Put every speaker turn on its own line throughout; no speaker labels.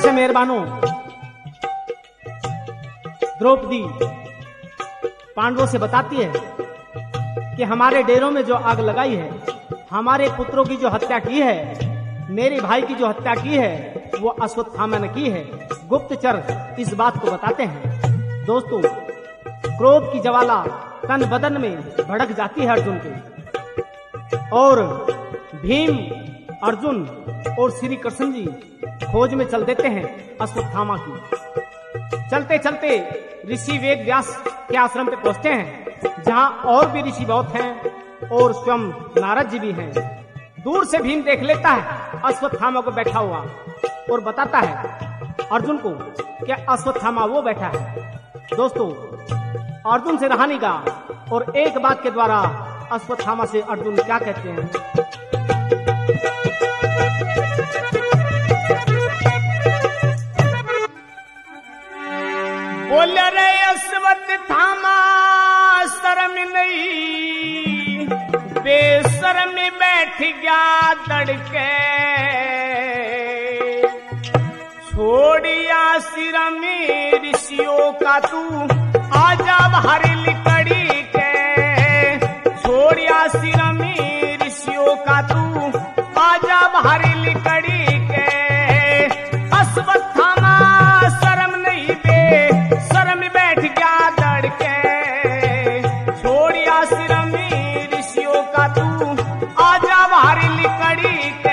से मेहरबानों, द्रौपदी पांडवों से बताती है कि हमारे डेरों में जो आग लगाई है, हमारे पुत्रों की जो हत्या की है, मेरे भाई की जो हत्या की है, वो अश्वत्थामा ने की है। गुप्तचर इस बात को बताते हैं। दोस्तों, क्रोध की ज्वाला तन बदन में भड़क जाती है अर्जुन के, और भीम, अर्जुन और श्री कृष्ण जी खोज में चल देते हैं अश्वत्थामा की। चलते चलते ऋषि वेद व्यास के आश्रम पे पहुंचते हैं, जहां और भी ऋषि बहुत हैं और स्वयं नारद जी भी हैं। दूर से भीम देख लेता है अश्वत्थामा को बैठा हुआ और बताता है अर्जुन को कि अश्वत्थामा वो बैठा है। दोस्तों, अर्जुन से रहा नहीं गा, और एक बात के द्वारा अश्वत्थामा से अर्जुन क्या कहते हैं।
बोल रे अश्वत्थामा शर्म नहीं, बेशर्म बैठ गया तड़के, छोड़िया सिरम ऋषियों का तू आजा भारी लिकड़ी के, छोड़िया सिरम ऋषियों का तू आजा भारी लिकड़ी के। अश्वत्थामा शर्म नहीं बे शर्म बैठ गया दड़के, छोड़िया सिरम ऋषियों का तू आजा भारी लिकड़ी के।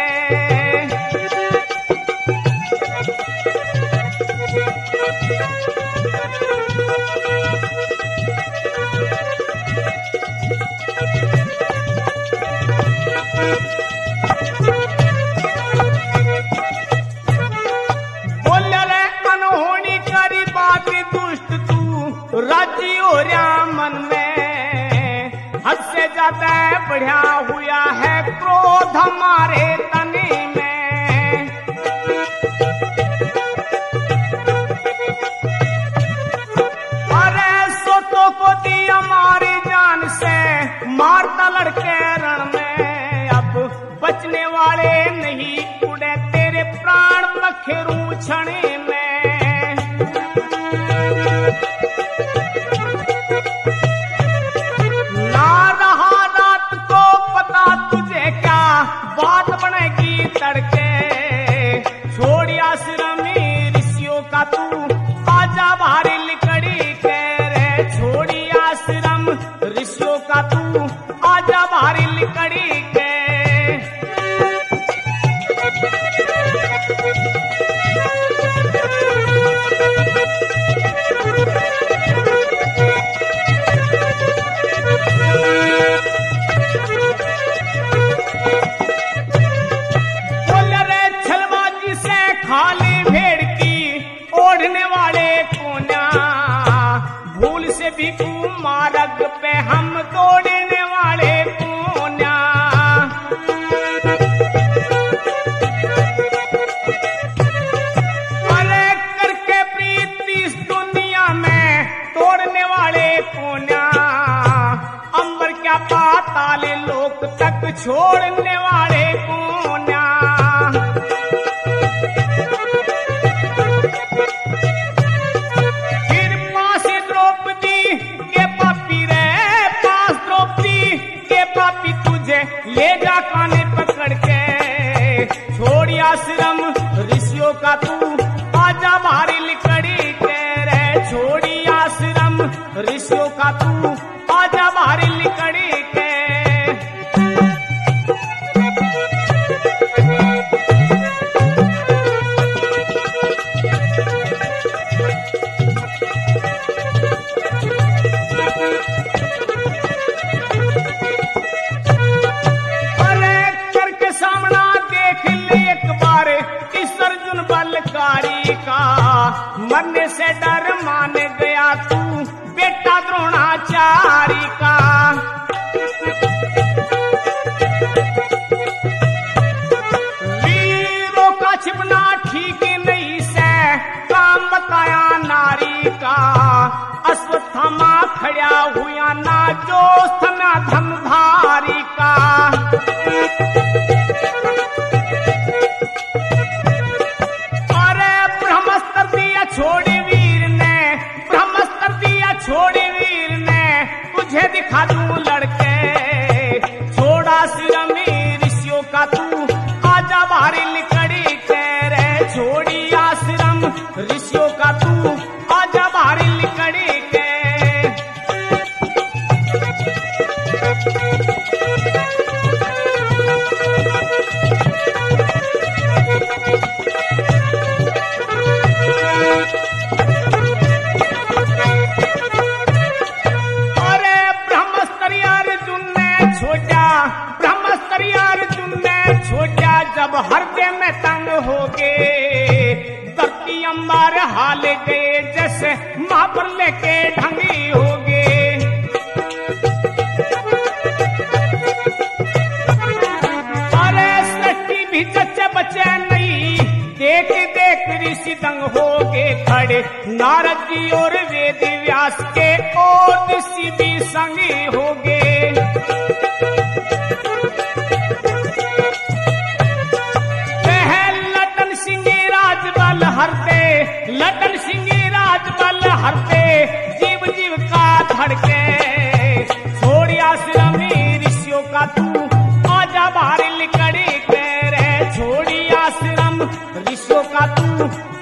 राजी हो रहा मन में, हद से ज्यादा बढ़िया हुआ है क्रोध हमारे तने में। अरे सोतों को दी हमारी जान से, मारता लड़के रण में, अब बचने वाले नहीं उड़े तेरे प्राण बखेरू छने में। तुझे क्या बात बनेगी तड़के, छोड़िया सिरमी ऋषियों का तू आजा भारी लिकड़ी के रे, छोड़िया सिरम ऋषियों का तू आजा भारी लिकड़ी के। खाली भेड़ की ओढ़ने वाले कोन्या, भूल से भी मार्ग पे हम तोड़ने वाले कोन्या। अरे करके प्रीति इस दुनिया में तोड़ने वाले कोन्या, अंबर क्या पाताल लोक तक छोड़ने वाले कोन्या। ले जा काने पकड़ के, छोड़िया सिरम ऋषियों का तू आजा भारी लिकड़ी के रे, छोड़िया सिरम ऋषियों का तू आजा भारी लिकड़ी के। मरने से डर मान गया तू बेटा द्रोणाचारी का, वीरों का छिपना ठीक नहीं से काम बताया नारी का। अश्वत्थामा खड़ा हुआ ना जोश ना धमधारी का। अरे छोड़ी वीर ने तुझे दिखा दूं लड़के, छोड़ा आश्रम ऋषियों का तू आजा बाहरी लिकड़ी के रे, छोड़ी आश्रम ऋषियों का तू आजा बाहरी लिकड़ी के। जब हृदय में तंग हो गए, धरती अंबार हाल गए, जैसे मां पर लेके ढंगी हो गए। अरे सृष्टि भी जच्चे बच्चे नहीं, देख देख ऋषि दंग हो गए खड़े, नारद जी और वेद व्यास के और ऋषि भी संगी हो गए। लटन सिंह राजबल हरते, जीव जीव का धड़के, छोड़ी आश्रम ऋषियों का तू आजा बाहरी लिकड़ी के रे, छोड़ी आश्रम ऋषियों का तू